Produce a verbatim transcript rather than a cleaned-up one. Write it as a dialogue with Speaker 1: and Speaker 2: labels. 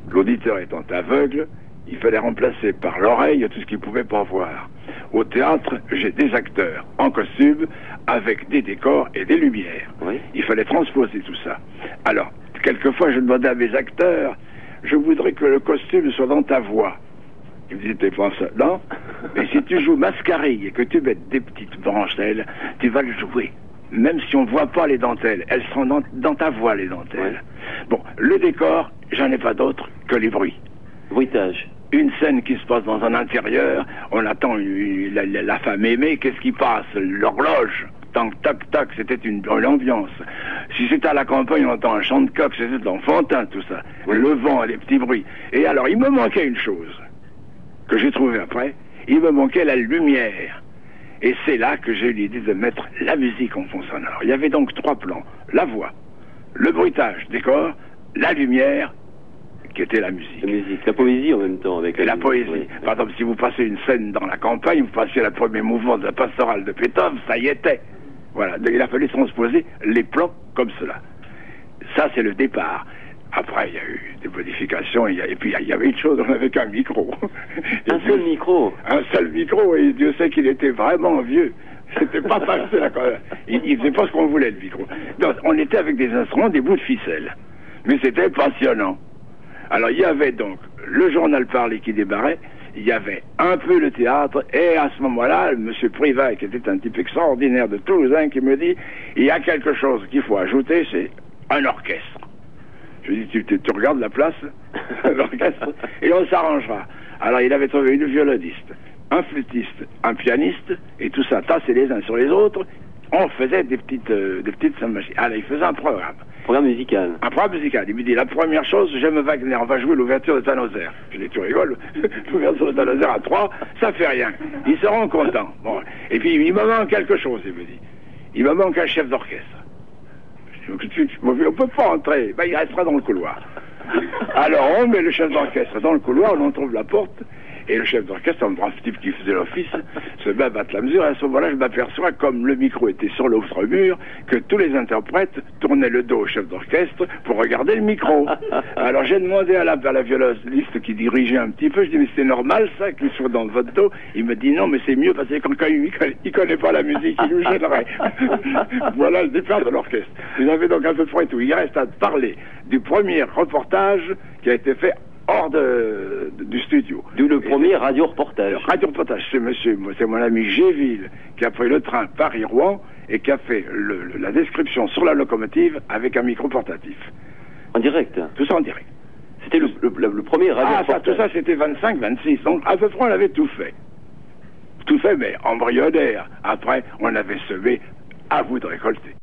Speaker 1: L'auditeur étant aveugle, il fallait remplacer par l'oreille tout ce qu'il pouvait pas voir. Au théâtre, j'ai des acteurs en costume avec des décors et des lumières.
Speaker 2: Oui.
Speaker 1: Il fallait transposer tout ça. Alors, quelquefois, je demandais à mes acteurs, je voudrais que le costume soit dans ta voix. Ils me disaient, t'es pas ça. Non, mais si tu joues mascarille et que tu mets des petites branchelles, tu vas le jouer. Même si on ne voit pas les dentelles, elles seront dans, dans ta voix, les dentelles.
Speaker 2: Ouais.
Speaker 1: Bon, le décor, j'en ai pas d'autre que les bruits.
Speaker 2: Bruitage.
Speaker 1: Une scène qui se passe dans un intérieur, on attend une, la, la, la femme aimée, qu'est-ce qui passe? L'horloge. Tac, tac, tac, c'était une, une ambiance. Si c'était à la campagne, on entend un chant de coq, c'était l'enfantin, tout ça.
Speaker 2: Oui.
Speaker 1: Le vent, les petits bruits. Et alors, il me manquait une chose, que j'ai trouvée après, il me manquait la lumière. Et c'est là que j'ai eu l'idée de mettre la musique en fond sonore. Il y avait donc trois plans. La voix, le bruitage, décor, la lumière, qui était la musique.
Speaker 2: La musique, la poésie en même temps. Avec
Speaker 1: Et
Speaker 2: la,
Speaker 1: la poésie.
Speaker 2: Oui.
Speaker 1: Par exemple, si vous passez une scène dans la campagne, vous passez le premier mouvement de la pastorale de Beethoven, ça y était. Voilà, il a fallu transposer les plans comme cela. Ça, c'est le départ. Après, il y a eu des modifications, et, et puis il y avait une chose, on n'avait qu'un micro. Et
Speaker 2: Un
Speaker 1: Dieu,
Speaker 2: seul micro.
Speaker 1: Un seul micro, et Dieu sait qu'il était vraiment vieux. C'était pas facile à... Il, il faisait pas ce qu'on voulait, le micro. Donc, on était avec des instruments, des bouts de ficelle. Mais c'était passionnant. Alors, il y avait donc le journal parlé qui débarrait, il y avait un peu le théâtre, et à ce moment-là, M. Privat, qui était un type extraordinaire de Toulousain, qui me dit, il y a quelque chose qu'il faut ajouter, c'est un orchestre. Je lui dis, tu, tu, tu regardes la place, l'orchestre, et on s'arrangera. Alors, il avait trouvé une violoniste, un flûtiste, un pianiste, et tout ça tassé les uns sur les autres, on faisait des petites, euh, des petites machines. Alors, il faisait un programme.
Speaker 2: Programme musical.
Speaker 1: Un programme musical. Il me dit, la première chose, j'aime Wagner, on va jouer l'ouverture de Tannhäuser. Je dis, tu rigoles, l'ouverture de Tannhäuser à trois, ça fait rien. Ils seront contents. Bon. Et puis, il me manque quelque chose, il me dit. Il me manque un chef d'orchestre. Je dis, on ne peut pas entrer, ben, il restera dans le couloir. Alors, on met le chef d'orchestre dans le couloir, on en trouve la porte, et le chef d'orchestre, un brave type qui faisait l'office, se met à battre la mesure, et à ce moment-là, je m'aperçois, comme le micro était sur l'autre mur, que tous les interprètes tournaient le dos au chef d'orchestre pour regarder le micro. Alors j'ai demandé à la, à la violoniste qui dirigeait un petit peu, je dis, mais c'est normal ça, qu'il soit dans votre dos? Il me dit, non, mais c'est mieux, parce que quand, quand il, il connaît pas la musique, il nous gênerait. Voilà le départ de l'orchestre. Vous avez donc à peu près tout. Il reste à parler du premier reportage qui a été fait hors de, de, du studio.
Speaker 2: D'où le premier radio-reportage.
Speaker 1: Radio-reportage, c'est monsieur, c'est mon ami Géville qui a pris le train Paris-Rouen et qui a fait le, le, la description sur la locomotive avec un micro portatif.
Speaker 2: En direct?
Speaker 1: Tout ça en direct.
Speaker 2: C'était le, le, le, le premier radio-reportage.
Speaker 1: Ah, ça, tout ça c'était vingt-cinq vingt-six, donc à peu près on avait tout fait. Tout fait, mais embryonnaire. Après, on avait semé, à vous de récolter.